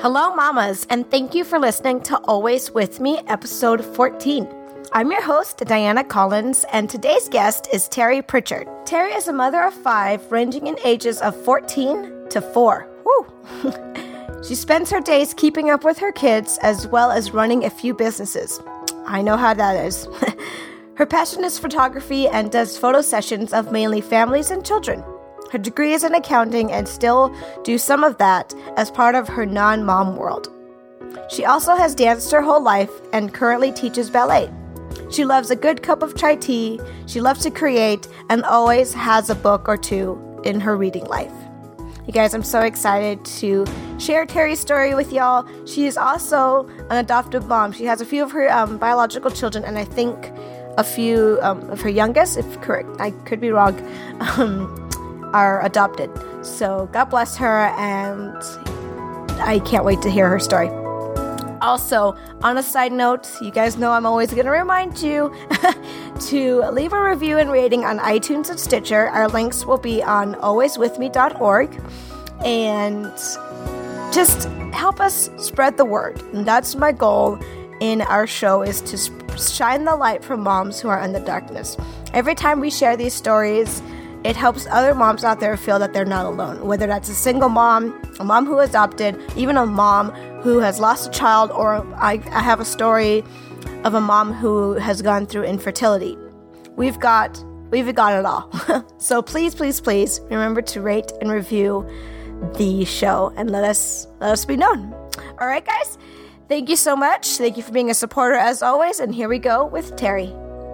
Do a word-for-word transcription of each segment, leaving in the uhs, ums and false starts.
Hello, mamas, and thank you for listening to Always With Me, episode fourteen. I'm your host, Diana Collins, and today's guest is Terry Pritchard. Terry is a mother of five, ranging in ages of fourteen to four. Woo! She spends her days keeping up with her kids, as well as running a few businesses. I know how that is. Her passion is photography and does photo sessions of mainly families and children. Her degree is in accounting and still do some of that as part of her non-mom world. She also has danced her whole life and currently teaches ballet. She loves a good cup of chai tea, she loves to create, and always has a book or two in her reading life. You guys, I'm so excited to share Terry's story with y'all. She is also an adoptive mom. She has a few of her um, biological children, and I think a few um, of her youngest, if correct, I could be wrong, um, are adopted. So God bless her, and I can't wait to hear her story. Also, on a side note, you guys know I'm always going to remind you to leave a review and rating on iTunes and Stitcher. Our links will be on always with me dot org. And just help us spread the word. And that's my goal in our show, is to shine the light for moms who are in the darkness. Every time we share these stories, it helps other moms out there feel that they're not alone. Whether that's a single mom, a mom who adopted, even a mom who has lost a child, or I, I have a story of a mom who has gone through infertility. We've got we've got it all. So please, please, please remember to rate and review the show and let us let us be known. All right, guys. Thank you so much. Thank you for being a supporter as always. And here we go with Terry.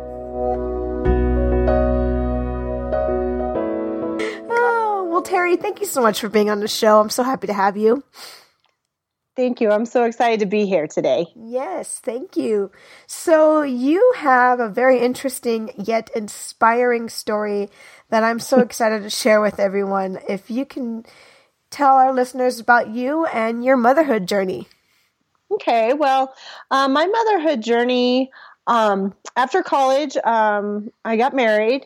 Well, Terry, thank you so much for being on the show. I'm so happy to have you. Thank you. I'm so excited to be here today. Yes, thank you. So you have a very interesting yet inspiring story that I'm so excited to share with everyone. If you can tell our listeners about you and your motherhood journey. Okay. Well, uh, my motherhood journey, um, after college, um, I got married.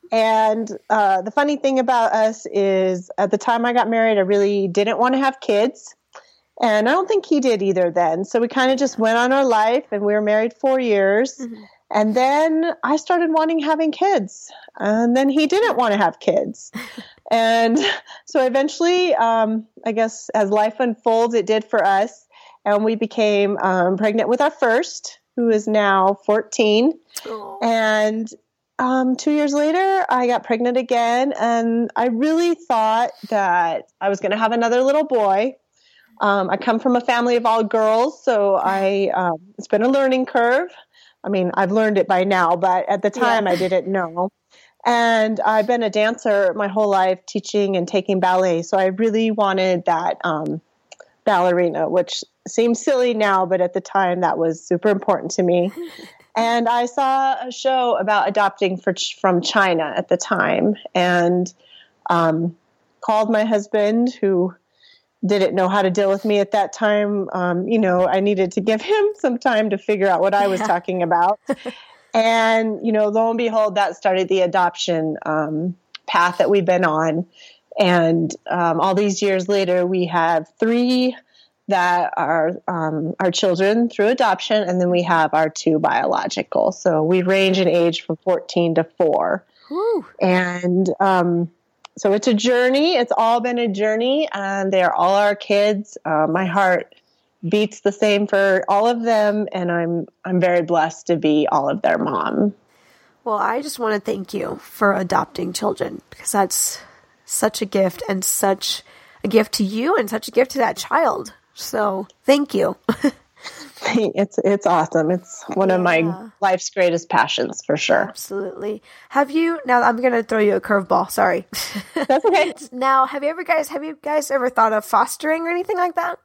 And uh, the funny thing about us is at the time I got married, I really didn't want to have kids. And I don't think he did either then. So we kind of just went on our life, and we were married four years. Mm-hmm. And then I started wanting having kids. And then he didn't want to have kids. And so eventually, um, I guess as life unfolds, it did for us. And we became um, pregnant with our first, who is now fourteen. Oh. And Um, two years later, I got pregnant again, and I really thought that I was going to have another little boy. Um, I come from a family of all girls, so I um, it's been a learning curve. I mean, I've learned it by now, but at the time yeah. I didn't know. And I've been a dancer my whole life, teaching and taking ballet, so I really wanted that um, ballerina, which seems silly now, but at the time that was super important to me. And I saw a show about adopting for, from China at the time, and um, called my husband, who didn't know how to deal with me at that time. Um, you know, I needed to give him some time to figure out what I was yeah. talking about. And, you know, lo and behold, that started the adoption um, path that we've been on. And um, all these years later, we have three that are um, our children through adoption, and then we have our two biological. So we range in age from fourteen to four. Whew. And um, so it's a journey. It's all been a journey, and they're all our kids. Uh, my heart beats the same for all of them, and I'm I'm very blessed to be all of their mom. Well, I just want to thank you for adopting children, because that's such a gift, and such a gift to you, and such a gift to that child. So thank you. It's it's awesome. It's one yeah. of my life's greatest passions, for sure. Absolutely. Have you, now I'm going to throw you a curveball. Sorry. That's okay. Now, have you ever guys, have you guys ever thought of fostering or anything like that?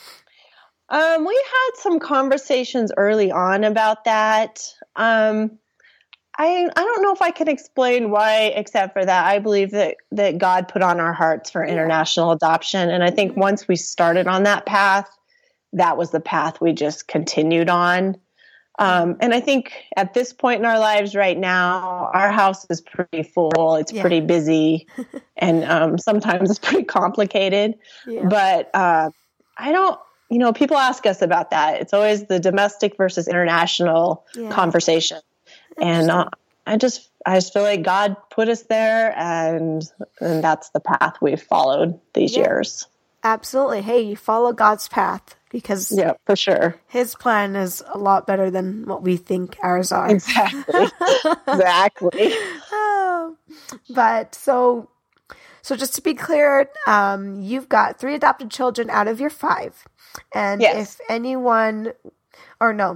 Um, we had some conversations early on about that. Um, I I don't know if I can explain why, except for that I believe that, that God put on our hearts for international yeah. adoption. And I think once we started on that path, that was the path we just continued on. Um, and I think at this point in our lives right now, our house is pretty full. It's yeah. pretty busy. And um, sometimes it's pretty complicated. Yeah. But uh, I don't, you know, people ask us about that. It's always the domestic versus international yeah. conversation. And uh, I just, I just feel like God put us there, and and that's the path we've followed these yeah. years. Absolutely. Hey, you follow God's path, because yeah, for sure, His plan is a lot better than what we think ours are. Exactly. exactly. Oh, but so, so just to be clear, um, you've got three adopted children out of your five, and yes. if anyone, or no.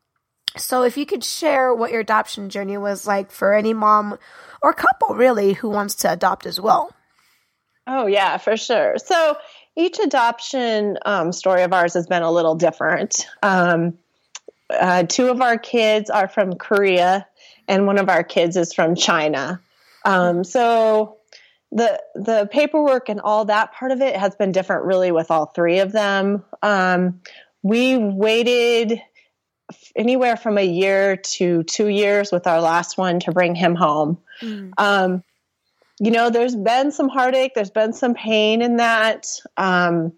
So if you could share what your adoption journey was like for any mom or couple, really, who wants to adopt as well. Oh, yeah, for sure. So each adoption um, story of ours has been a little different. Um, uh, two of our kids are from Korea, and one of our kids is from China. Um, so the the paperwork and all that part of it has been different, really, with all three of them. Um, we waited anywhere from a year to two years with our last one to bring him home. Mm. Um, you know, there's been some heartache, there's been some pain in that. Um,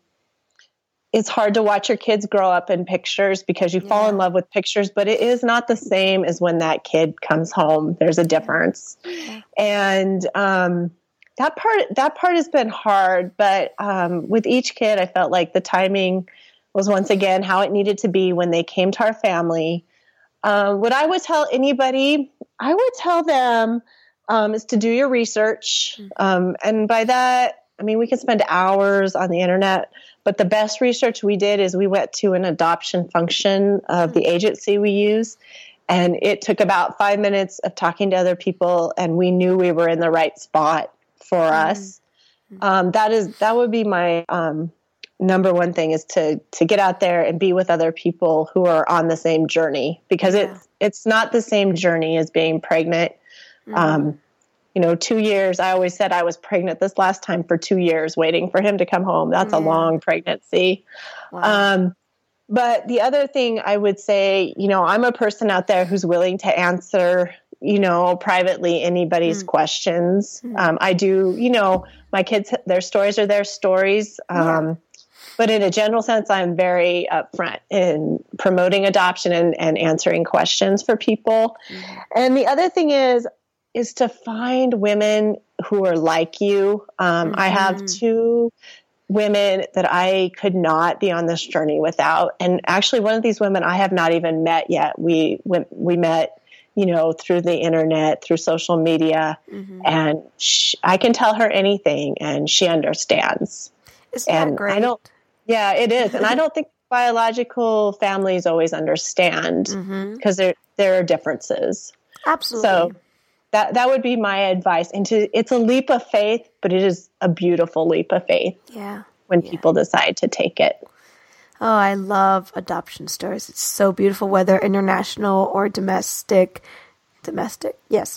it's hard to watch your kids grow up in pictures because you yeah. fall in love with pictures, but it is not the same as when that kid comes home. There's a difference. Yeah. And, um, that part, that part has been hard, but, um, with each kid, I felt like the timing was once again how it needed to be when they came to our family. Um, what I would tell anybody, I would tell them um, is to do your research. Um, and by that, I mean, we can spend hours on the internet, but the best research we did is we went to an adoption function of the agency we use. And it took about five minutes of talking to other people, and we knew we were in the right spot for mm-hmm. us. Um, that is, that would be my, um, number one thing is to, to get out there and be with other people who are on the same journey, because yeah. it's, it's not the same journey as being pregnant. Mm-hmm. Um, you know, two years, I always said I was pregnant this last time for two years waiting for him to come home. That's yeah. a long pregnancy. Wow. Um, but the other thing I would say, you know, I'm a person out there who's willing to answer, you know, privately anybody's mm-hmm. questions. Mm-hmm. Um, I do, you know, my kids, their stories are their stories. Um, yeah. But in a general sense, I'm very upfront in promoting adoption and, and answering questions for people. Mm-hmm. And the other thing is, is to find women who are like you. Um, mm-hmm. I have two women that I could not be on this journey without. And actually, one of these women I have not even met yet. We we, we met, you know, through the internet, through social media, mm-hmm. and she, I can tell her anything, and she understands. Isn't that and great? I don't. Yeah, it is. And I don't think biological families always understand, because mm-hmm. there there are differences. Absolutely. So that that would be my advice. And to, it's a leap of faith, but it is a beautiful leap of faith. Yeah. When yeah. people decide to take it. Oh, I love adoption stories. It's so beautiful, whether international or domestic. Domestic? Yes.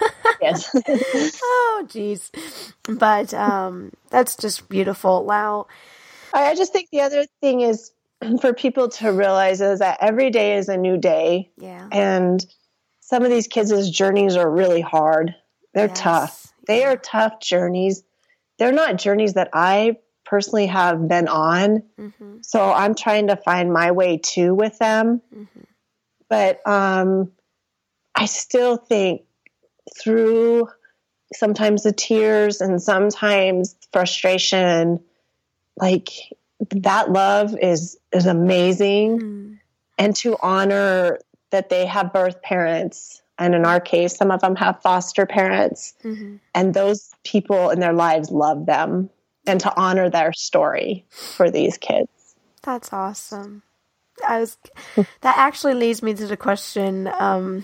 Yes. Oh, geez. But um, that's just beautiful. Wow. I just think the other thing is for people to realize is that every day is a new day. Yeah. And some of these kids' journeys are really hard. They're yes. tough. They yeah. are tough journeys. They're not journeys that I personally have been on. Mm-hmm. So I'm trying to find my way too with them. Mm-hmm. But um, I still think through sometimes the tears and sometimes frustration, like that love is, is amazing. Mm. And to honor that they have birth parents. And in our case, some of them have foster parents, mm-hmm. and those people in their lives love them, and to honor their story for these kids. That's awesome. I was, that actually leads me to the question um,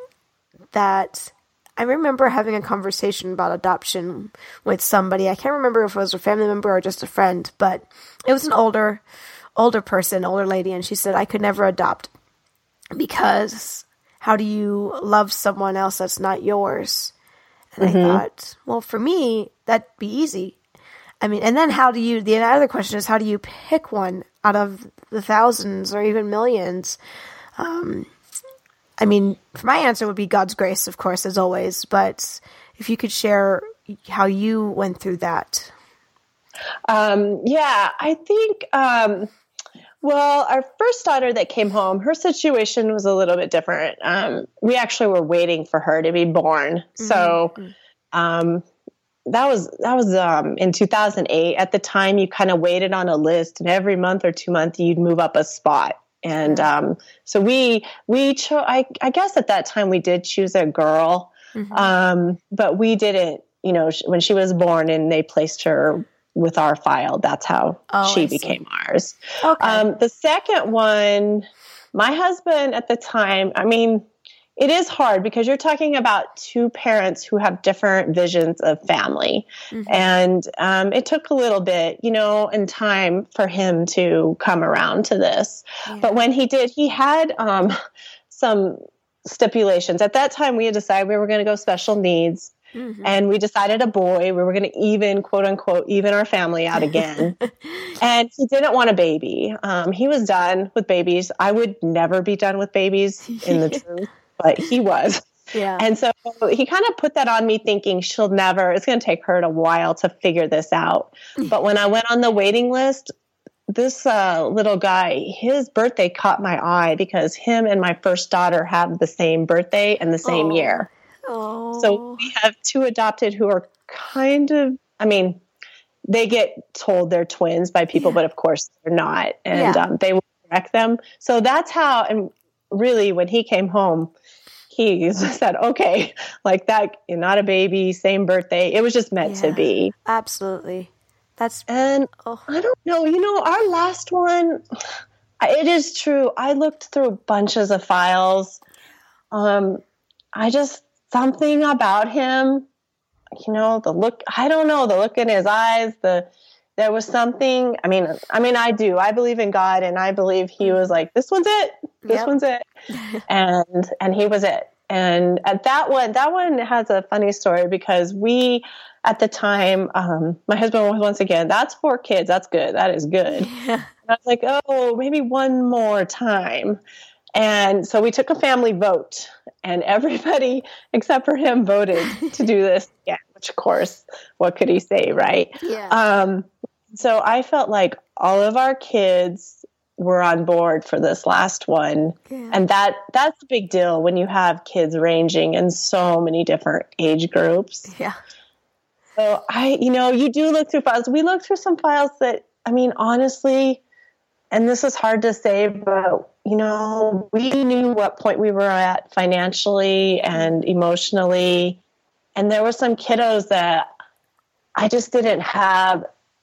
that I remember having a conversation about adoption with somebody. I can't remember if it was a family member or just a friend, but it was an older, older person, older lady. And she said, I could never adopt because how do you love someone else that's not yours? And mm-hmm. I thought, well, for me, that'd be easy. I mean, and then how do you, the other question is, how do you pick one out of the thousands or even millions? Um, I mean, my answer would be God's grace, of course, as always. But if you could share how you went through that. Um, yeah, I think um, Well, our first daughter that came home, her situation was a little bit different. Um, we actually were waiting for her to be born. Mm-hmm. So um, that was that was um, in two thousand eight. At the time, you kind of waited on a list, and every month or two months, you'd move up a spot. And um, so we we chose. I, I guess at that time we did choose a girl, mm-hmm. um, but we didn't. You know, when she was born, and they placed her with our file. That's how oh, she became ours. Okay. Um, the second one, my husband at the time, I mean, it is hard because you're talking about two parents who have different visions of family. Mm-hmm. And um, it took a little bit, you know, and time for him to come around to this. Yeah. But when he did, he had um, some stipulations. At that time, we had decided we were going to go special needs. Mm-hmm. And we decided a boy. We were going to even, quote unquote, even our family out again. And he didn't want a baby. Um, he was done with babies. I would never be done with babies in the truth, but he was. Yeah. And so he kind of put that on me thinking she'll never, it's going to take her a while to figure this out. But when I went on the waiting list, this uh, little guy, his birthday caught my eye because him and my first daughter have the same birthday and the same oh. year. Oh. So we have two adopted who are kind of, I mean, they get told they're twins by people, yeah. but of course they're not. And yeah. um, they will correct them. So that's how, and really when he came home, he said, okay, like that, you're not a baby, same birthday. It was just meant yeah, to be. Absolutely. That's, and oh. I don't know, you know, our last one, it is true. I looked through bunches of files. Um, I just, something about him, you know, the look, I don't know, the look in his eyes, the, there was something, I mean, I mean, I do, I believe in God, and I believe he was like, this one's it, this yep. one's it. and, and he was it. And at that one, that one has a funny story because we, at the time, um, my husband was once again, that's four kids. That's good. That is good. Yeah. And I was like, oh, maybe one more time. And so we took a family vote, and everybody except for him voted to do this again, which of course, what could he say, right? Yeah. Um, so I felt like all of our kids were on board for this last one. Yeah. And that that's a big deal when you have kids ranging in so many different age groups. Yeah. So I, you know, you do look through files. We looked through some files that, I mean, honestly, and this is hard to say, but, you know, we knew what point we were at financially and emotionally. And there were some kiddos that I just didn't have.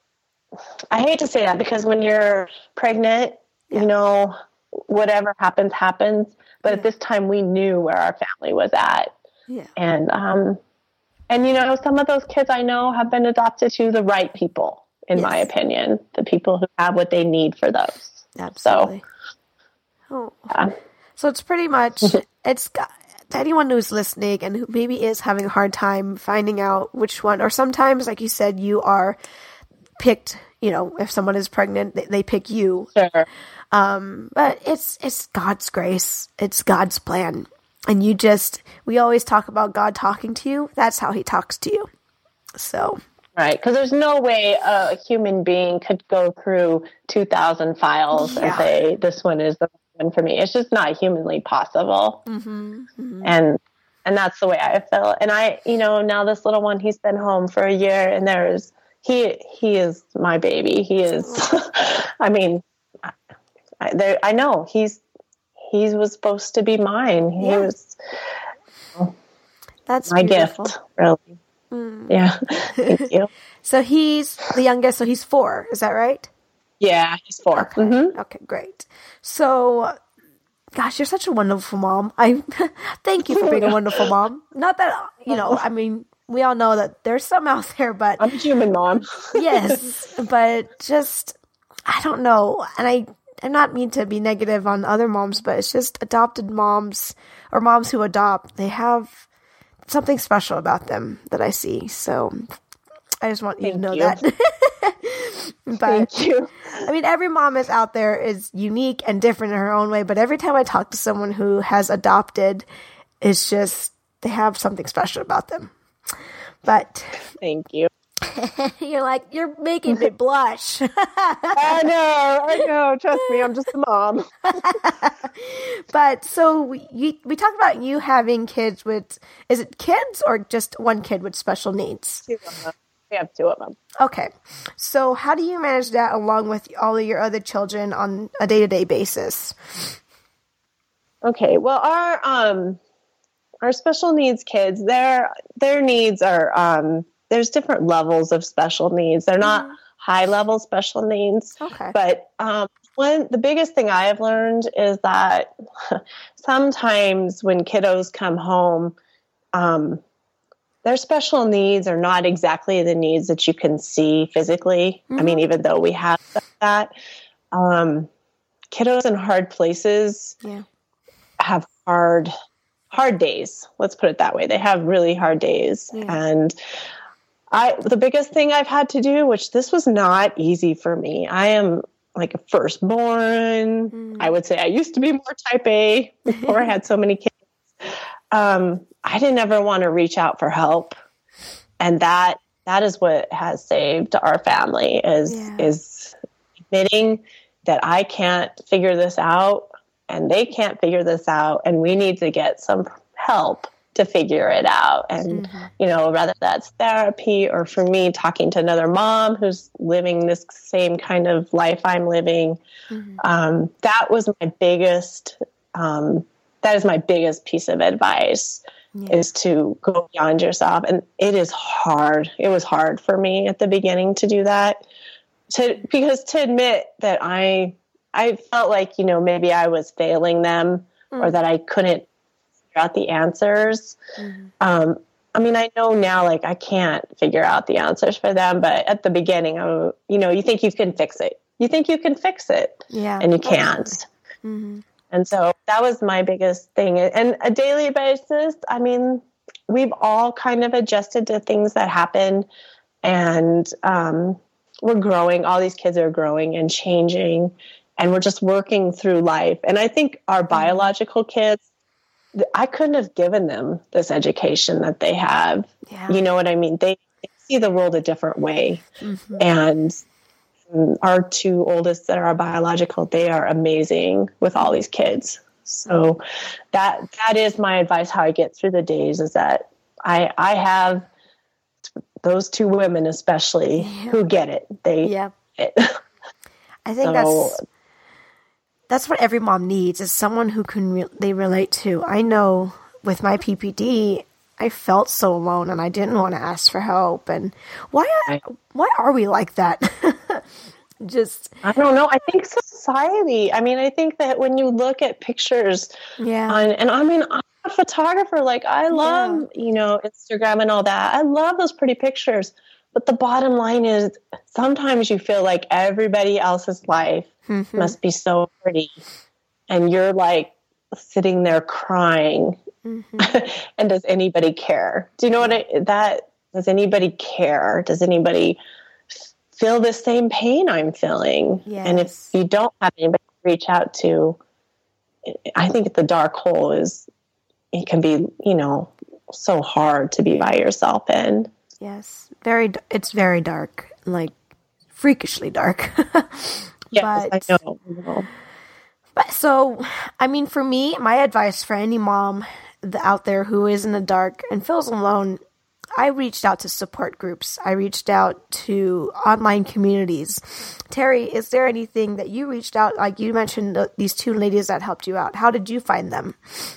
I hate to say that because when you're pregnant, yeah. you know, whatever happens, happens. But yeah. at this time, we knew where our family was at. Yeah. And, um, and, you know, some of those kids I know have been adopted to the right people. In yes. my opinion, the people who have what they need for those. Absolutely. So, oh. yeah. so it's pretty much, it's got, to anyone who's listening and who maybe is having a hard time finding out which one, or sometimes, like you said, you are picked, you know, if someone is pregnant, they, they pick you. Sure. Um, but it's, it's God's grace. It's God's plan. And you just, we always talk about God talking to you. That's how he talks to you. So... Right, because there's no way a human being could go through two thousand files yeah. and say, this one is the one for me. It's just not humanly possible. Mm-hmm, mm-hmm. And and that's the way I feel. And I, you know, now this little one, he's been home for a year, and there's, he he is my baby. He is, I mean, I, there, I know, he's, he was supposed to be mine. He yeah. was that's my beautiful. gift, really. Mm. Yeah, thank you. So he's the youngest, so he's four, is that right? Yeah, he's four. Okay, mm-hmm. okay great. So, gosh, you're such a wonderful mom. I thank you for being a wonderful mom. Not that, you know, I mean, we all know that there's some out there, but... I'm a human mom. Yes, but just, I don't know, and I, I'm not mean to be negative on other moms, but it's just adopted moms, or moms who adopt, they have... something special about them that I see. So I just want you Thank to know you. that. But, Thank you. I mean, every mom is out there is unique and different in her own way. But every time I talk to someone who has adopted, it's just, they have something special about them. But thank you. You're like, you're making me blush. I know, I know. Trust me, I'm just a mom. But so you, we talked about you having kids with, is it kids or just one kid with special needs? Two of them. We have two of them. Okay. So how do you manage that along with all of your other children on a day-to-day basis? Okay. Well, our um our special needs kids, their their needs are um there's different levels of special needs. They're not mm-hmm. high level special needs. Okay. But um one the biggest thing I have learned is that sometimes when kiddos come home, um their special needs are not exactly the needs that you can see physically. Mm-hmm. I mean, even though we have that, um, kiddos in hard places yeah. have hard, hard days. Let's put it that way. They have really hard days. Yeah. And I, the biggest thing I've had to do, which this was not easy for me. I am like a firstborn. Mm. I would say I used to be more type A before I had so many kids. Um, I didn't ever want to reach out for help. And that, that is what has saved our family is, yeah. is admitting that I can't figure this out and they can't figure this out. And we need to get some help to figure it out. And, mm-hmm. you know, whether that's therapy or for me talking to another mom who's living this same kind of life I'm living. Mm-hmm. Um, that was my biggest, um, that is my biggest piece of advice. Yeah. Is to go beyond yourself. And it is hard. It was hard for me at the beginning to do that. To because to admit that I I felt like, you know, maybe I was failing them mm. or that I couldn't figure out the answers. Mm. Um, I mean, I know now, like, I can't figure out the answers for them, but at the beginning, I, you know, you think you can fix it. You think you can fix it. Yeah. And you can't. Mm-hmm. And so that was my biggest thing. And a daily basis, I mean, we've all kind of adjusted to things that happen. And um, we're growing. All these kids are growing and changing. And we're just working through life. And I think our biological kids, I couldn't have given them this education that they have. Yeah. You know what I mean? They, they see the world a different way. Mm-hmm. And our two oldest that are biological, they are amazing with all these kids. So that that is my advice, how I get through the days, is that I I have those two women especially yeah. who get it. They yeah. get it. I think so, that's that's what every mom needs, is someone who can re- they relate to. I know with my P P D, I felt so alone and I didn't want to ask for help. And why why are we like that? Just I don't know. I think society. I mean, I think that when you look at pictures, yeah, on, and I mean, I'm a photographer. Like, I love yeah. you know Instagram and all that. I love those pretty pictures. But the bottom line is, sometimes you feel like everybody else's life mm-hmm. must be so pretty, and you're like sitting there crying. Mm-hmm. And does anybody care? Do you know what I, that? Does anybody care? Does anybody feel the same pain I'm feeling? Yes. And if you don't have anybody to reach out to, I think the dark hole is, it can be, you know, so hard to be by yourself in. Yes. Very, it's very dark, like freakishly dark. Yes, but, I know. I know. But so, I mean, for me, my advice for any mom out there who is in the dark and feels alone, I reached out to support groups. I reached out to online communities. Terry, is there anything that you reached out, like you mentioned the, these two ladies that helped you out? How did you find them?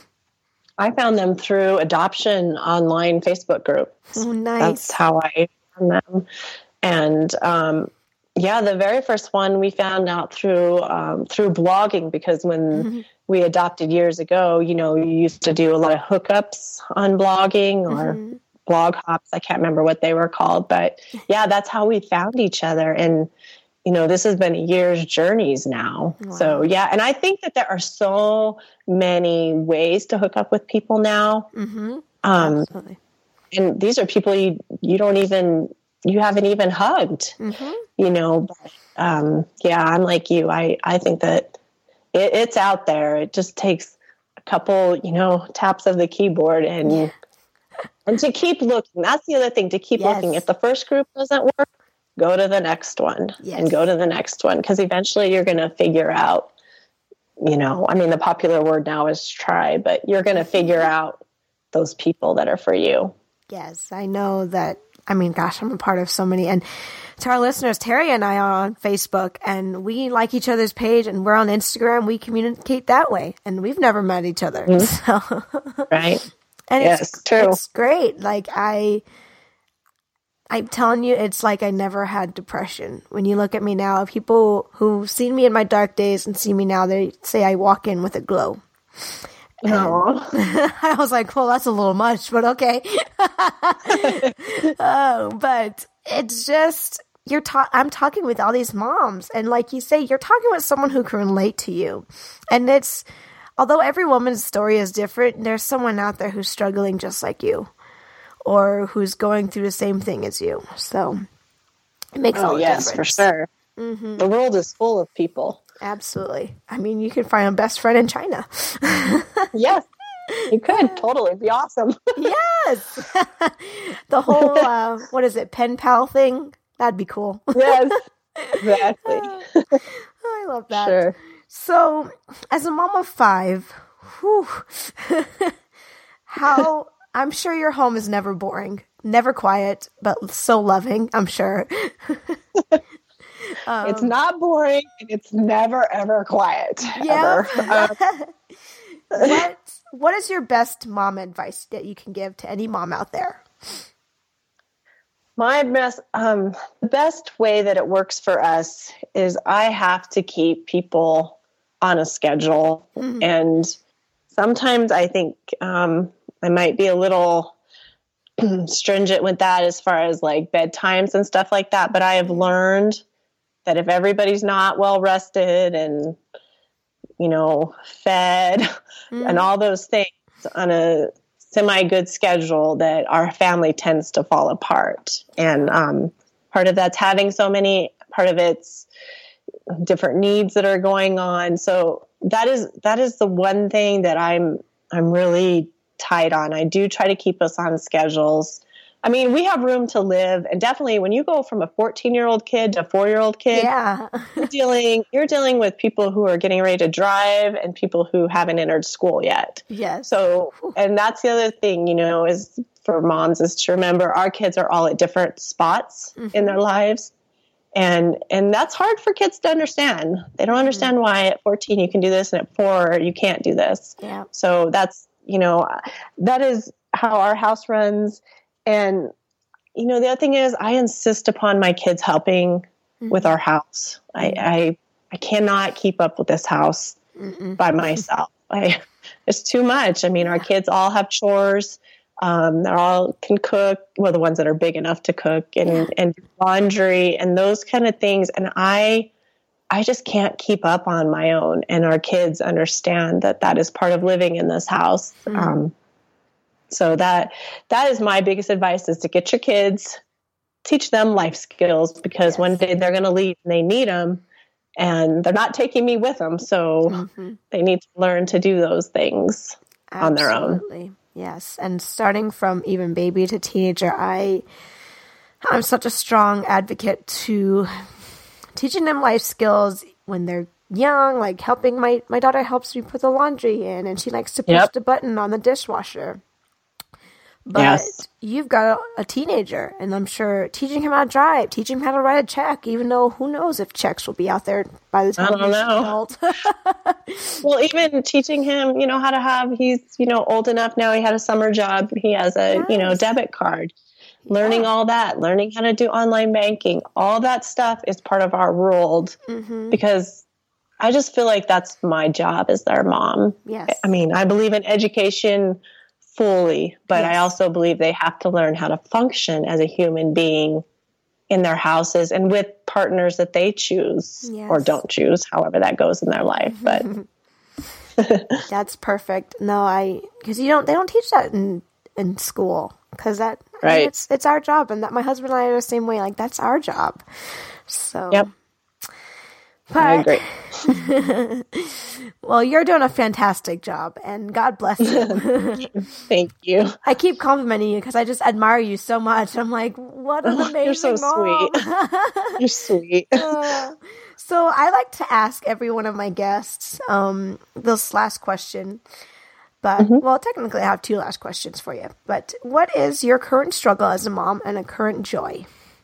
I found them through adoption online Facebook groups. Oh, nice. That's how I found them. And um, yeah, the very first one we found out through um, through blogging, because when mm-hmm. we adopted years ago, you know, you used to do a lot of hookups on blogging or mm-hmm. blog hops. I can't remember what they were called, but yeah, that's how we found each other. And, you know, this has been a year's journeys now. Wow. So yeah. And I think that there are so many ways to hook up with people now. Mm-hmm. Um, Absolutely. And these are people you, you don't even, you haven't even hugged, mm-hmm. you know, but, um, yeah, I'm like you. I, I think that it, it's out there. It just takes a couple, you know, taps of the keyboard and And to keep looking. That's the other thing, to keep yes. looking. If the first group doesn't work, go to the next one yes. and go to the next one. Because eventually you're going to figure out, you know, I mean, the popular word now is try, but you're going to figure out those people that are for you. Yes, I know that. I mean, gosh, I'm a part of so many. And to our listeners, Terry and I are on Facebook, and we like each other's page, and we're on Instagram. We communicate that way, and we've never met each other. Mm-hmm. So. Right. And yes, it's true. It's great. Like I, I'm telling you, it's like I never had depression. When you look at me now, people who've seen me in my dark days and see me now, they say I walk in with a glow. No. I was like, well, that's a little much, but okay. Oh, but it's just, you're ta- I'm talking with all these moms. And like you say, you're talking with someone who can relate to you. And it's, although every woman's story is different, there's someone out there who's struggling just like you, or who's going through the same thing as you. So it makes oh, all the yes, difference. for sure. Mm-hmm. The world is full of people. Absolutely. I mean, you could find a best friend in China. Yes, you could. Totally. It'd be awesome. Yes. The whole, uh, what is it, pen pal thing? That'd be cool. Yes, exactly. I love that. Sure. So, as a mom of five, whew, how, I'm sure your home is never boring, never quiet, but so loving, I'm sure. Um, it's not boring. It's never, ever quiet. Yeah. Ever. Um, what, what is your best mom advice that you can give to any mom out there? My best, um, the best way that it works for us is I have to keep people on a schedule. Mm-hmm. And sometimes I think um, I might be a little stringent with that as far as like bedtimes and stuff like that. But I have learned that if everybody's not well rested and, you know, fed mm-hmm. and all those things on a semi-good schedule, that our family tends to fall apart. And um, part of that's having so many, part of it's different needs that are going on. So that is, that is the one thing that I'm, I'm really tight on. I do try to keep us on schedules. I mean, we have room to live, and definitely when you go from a fourteen-year-old kid to a four-year-old kid, yeah. you're dealing you're dealing with people who are getting ready to drive and people who haven't entered school yet. Yes. So, and that's the other thing, you know, is for moms is to remember our kids are all at different spots mm-hmm. in their lives, and and that's hard for kids to understand. They don't understand mm-hmm. why at fourteen you can do this and at four you can't do this. Yeah. So that's, you know, that is how our house runs. And, you know, the other thing is I insist upon my kids helping mm-hmm. with our house. I, I, I cannot keep up with this house Mm-mm. by myself. I, it's too much. I mean, our kids all have chores. Um, they're all can cook. Well, the ones that are big enough to cook and, yeah. and laundry and those kind of things. And I, I just can't keep up on my own. And our kids understand that that is part of living in this house. Mm-hmm. Um, So that that is my biggest advice, is to get your kids, teach them life skills, because yes. one day they're going to leave and they need them, and they're not taking me with them. So mm-hmm. they need to learn to do those things Absolutely. On their own. Absolutely. Yes. And starting from even baby to teenager, I, I'm such a strong advocate to teaching them life skills when they're young, like helping my, my daughter helps me put the laundry in, and she likes to push yep. the button on the dishwasher. But yes. you've got a teenager, and I'm sure teaching him how to drive, teaching him how to write a check, even though who knows if checks will be out there by the time I don't know. Well, even teaching him, you know, how to have, he's, you know, old enough now, he had a summer job, he has a, yes. you know, debit card, learning yeah. all that, learning how to do online banking, all that stuff is part of our world mm-hmm. because I just feel like that's my job as their mom. Yes. I mean, I believe in education fully, but yes. I also believe they have to learn how to function as a human being in their houses and with partners that they choose yes. or don't choose, however that goes in their life. But that's perfect. No, I, because you don't, they don't teach that in, in school, because that, right. I mean, it's, it's our job. And that my husband and I are the same way. Like, that's our job. So, yep. But, I agree. Well, you're doing a fantastic job, and God bless you. Thank you. I keep complimenting you because I just admire you so much. I'm like, what an amazing You're so mom. sweet. You're sweet. uh, so I like to ask every one of my guests um, this last question. But, mm-hmm. well, technically I have two last questions for you. But what is your current struggle as a mom and a current joy?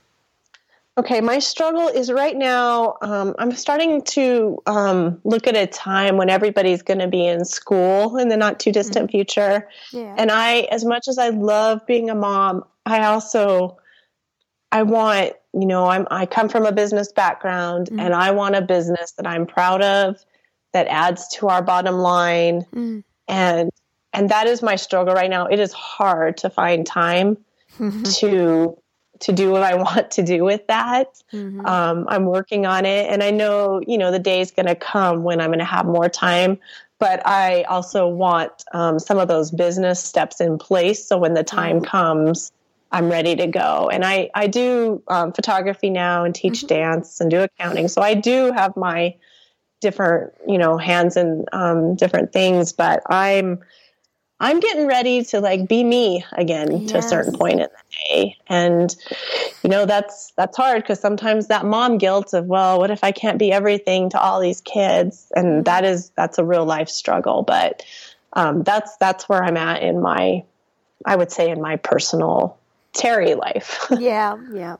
Okay, my struggle is right now, um, I'm starting to um, look at a time when everybody's going to be in school in the not too distant mm-hmm. future. Yeah. And I, as much as I love being a mom, I also, I want, you know, I'm, I come from a business background mm-hmm. and I want a business that I'm proud of, that adds to our bottom line. Mm-hmm. And, and that is my struggle right now. It is hard to find time mm-hmm. to to do what I want to do with that. Mm-hmm. Um, I'm working on it. And I know, you know, the day is going to come when I'm going to have more time, but I also want um, some of those business steps in place. So when the time mm-hmm. comes, I'm ready to go. And I, I do um, photography now and teach mm-hmm. dance and do accounting. So I do have my different, you know, hands in um, different things, but I'm, I'm getting ready to like be me again yes. to a certain point in the day. And, you know, that's, that's hard because sometimes that mom guilt of, well, what if I can't be everything to all these kids? And mm-hmm. that is, that's a real life struggle. But um, that's, that's where I'm at in my, I would say in my personal Terry life. yeah. Yeah.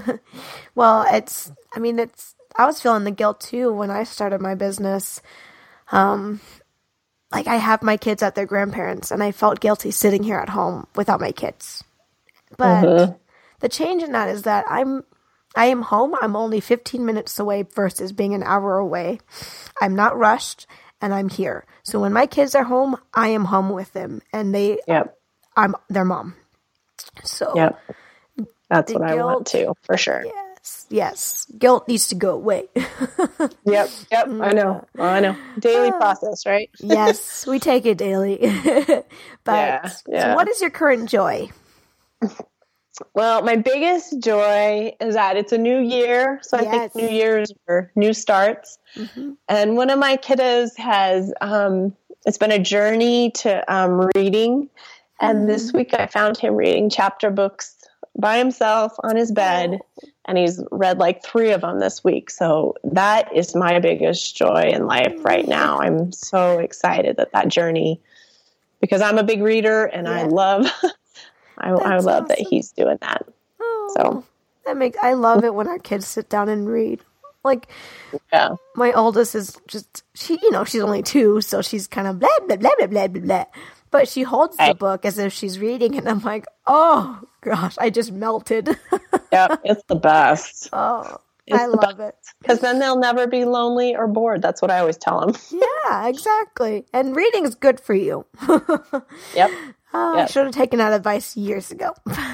Well, it's, I mean, it's, I was feeling the guilt too when I started my business. Um, Like I have my kids at their grandparents and I felt guilty sitting here at home without my kids. But mm-hmm. the change in that is that I'm, I am home. I'm only fifteen minutes away versus being an hour away. I'm not rushed and I'm here. So when my kids are home, I am home with them and they, yep. I'm their mom. So yep. That's what guilt, I want to, for sure. Yes. Yes. Guilt needs to go away. Yep. Yep. I know. Well, I know. Daily uh, process, right? Yes. We take it daily. But yeah, yeah. So what is your current joy? Well, my biggest joy is that it's a new year. So I yes. think New Year's are new starts. Mm-hmm. And one of my kiddos has, um, it's been a journey to um, reading. And mm-hmm. this week I found him reading chapter books by himself on his bed, and he's read like three of them this week. So that is my biggest joy in life right now. I'm so excited that that journey, because I'm a big reader and yeah. I love, I, I love awesome. that he's doing that. Oh, so that makes, I love it when our kids sit down and read. Like, yeah. my oldest is just, she, you know, she's only two, so she's kind of blah, blah, blah, blah, blah, blah, blah. But she holds the book as if she's reading, and I'm like, oh, gosh, I just melted. Yeah, it's the best. Oh, it's I love best. it. Because then they'll never be lonely or bored. That's what I always tell them. Yeah, exactly. And reading is good for you. Yep. Oh, yep. I should have taken that advice years ago.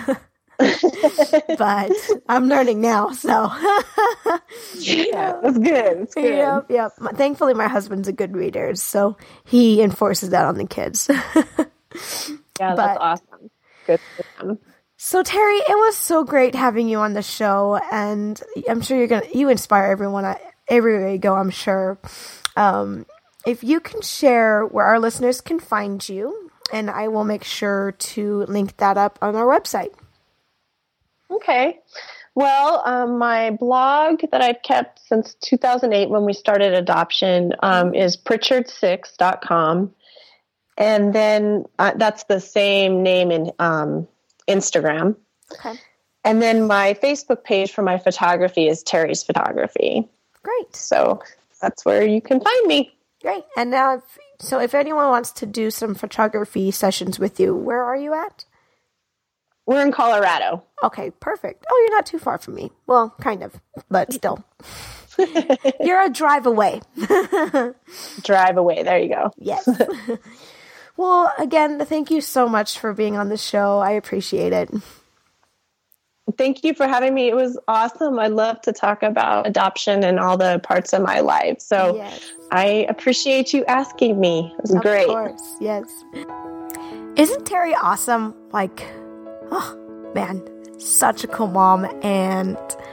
But I'm learning now, so. Yeah, it's good. It's good. Yep, yep. Thankfully, my husband's a good reader, so he enforces that on the kids. Yeah, that's but, awesome. Good for them. So, Terry, it was so great having you on the show, and I'm sure you're gonna you inspire everyone everywhere you go. I'm sure. Um, if you can share where our listeners can find you, and I will make sure to link that up on our website. Okay. Well, um, my blog that I've kept since two thousand eight when we started adoption um, is pritchard six dot com. And then uh, that's the same name in um, Instagram. Okay. And then my Facebook page for my photography is Terry's Photography. Great. So that's where you can find me. Great. And now, if, so if anyone wants to do some photography sessions with you, where are you at? We're in Colorado. Okay, perfect. Oh, you're not too far from me. Well, kind of, but still. You're a drive away. Drive away. There you go. Yes. Well, again, thank you so much for being on the show. I appreciate it. Thank you for having me. It was awesome. I love to talk about adoption and all the parts of my life. So yes. I appreciate you asking me. It was of great. Of course, yes. Isn't Terry awesome? Like... Oh, man, such a cool mom. And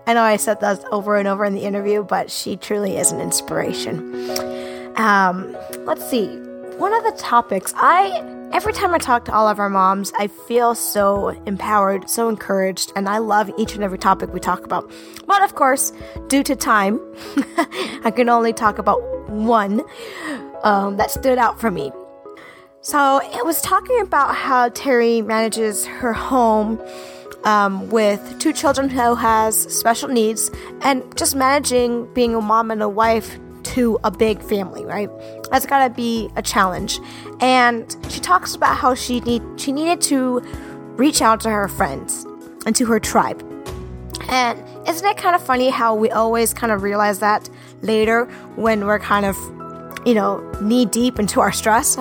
I know I said that over and over in the interview, but she truly is an inspiration. Um, let's see. One of the topics, I every time I talk to all of our moms, I feel so empowered, so encouraged, and I love each and every topic we talk about. But of course, due to time, I can only talk about one um, that stood out for me. So it was talking about how Terry manages her home um, with two children who has special needs, and just managing being a mom and a wife to a big family, right? That's gotta be a challenge. And she talks about how she need she needed to reach out to her friends and to her tribe. And isn't it kind of funny how we always kind of realize that later when we're kind of, you know, knee deep into our stress?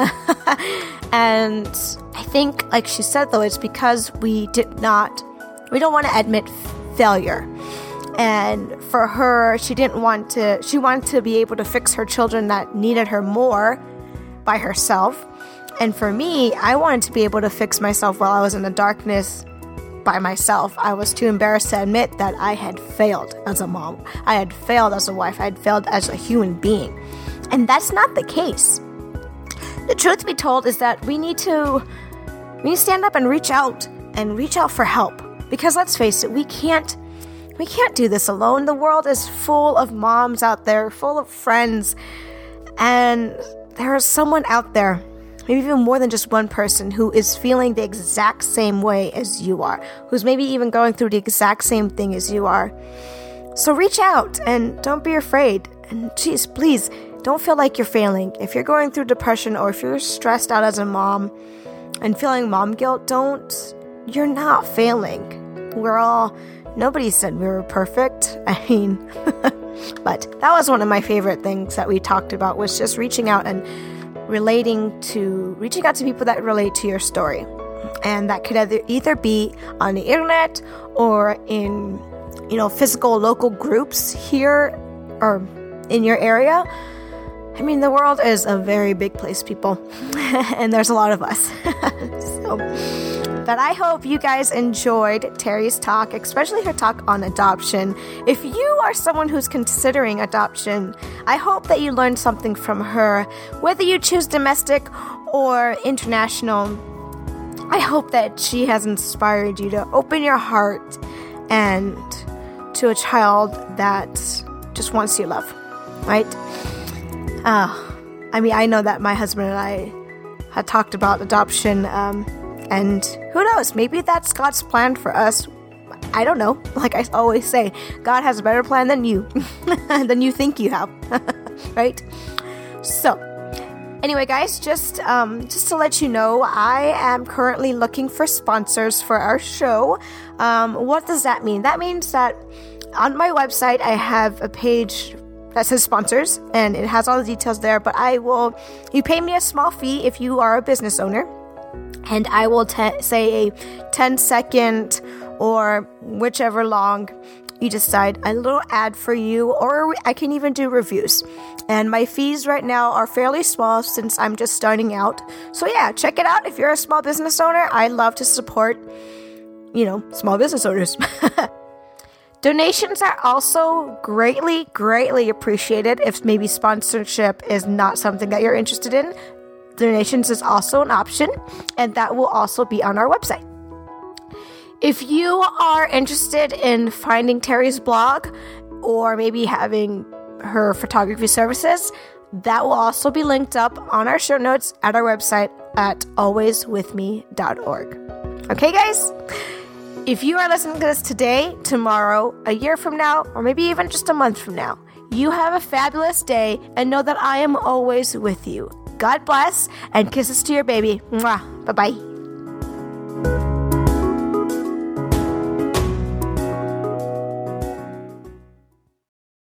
And I think, like she said, though, it's because we did not, we don't want to admit f- failure. And for her, she didn't want to, she wanted to be able to fix her children that needed her more by herself. And for me, I wanted to be able to fix myself while I was in the darkness by myself. I was too embarrassed to admit that I had failed as a mom. I had failed as a wife. I had failed as a human being. And that's not the case. The truth be told is that we need to, we need to stand up and reach out and reach out for help. Because let's face it, we can't, We can't do this alone. The world is full of moms out there, full of friends, and there is someone out there, maybe even more than just one person, who is feeling the exact same way as you are, who's maybe even going through the exact same thing as you are. So reach out and don't be afraid. And geez, please, don't feel like you're failing. If you're going through depression or if you're stressed out as a mom and feeling mom guilt, don't, you're not failing. We're all... Nobody said we were perfect. I mean, but that was one of my favorite things that we talked about, was just reaching out and relating to, reaching out to people that relate to your story. And that could either, either be on the internet or in, you know, physical local groups here or in your area. I mean, the world is a very big place, people, and there's a lot of us. So... But I hope you guys enjoyed Terry's talk, especially her talk on adoption. If you are someone who's considering adoption, I hope that you learned something from her. Whether you choose domestic or international, I hope that she has inspired you to open your heart and to a child that just wants your love, right? Uh, I mean, I know that my husband and I had talked about adoption, um, and who knows, maybe that's God's plan for us. I don't know. Like I always say, God has a better plan than you, than you think you have, right? So, anyway, guys, just um, just to let you know, I am currently looking for sponsors for our show. Um, what does that mean? That means that on my website, I have a page that says sponsors, and it has all the details there. But I will, you pay me a small fee if you are a business owner. And I will te- say a ten second or whichever long you decide, a little ad for you, or I can even do reviews. And my fees right now are fairly small since I'm just starting out. So yeah, check it out. If you're a small business owner, I love to support, you know, small business owners. Donations are also greatly, greatly appreciated. If maybe sponsorship is not something that you're interested in, donations is also an option, and that will also be on our website. If you are interested in finding Terry's blog or maybe having her photography services, that will also be linked up on our show notes at our website at always with me dot org. Okay, guys? If you are listening to this today, tomorrow, a year from now, or maybe even just a month from now, you have a fabulous day, and know that I am always with you. God bless, and kisses to your baby. Mwah. Bye-bye.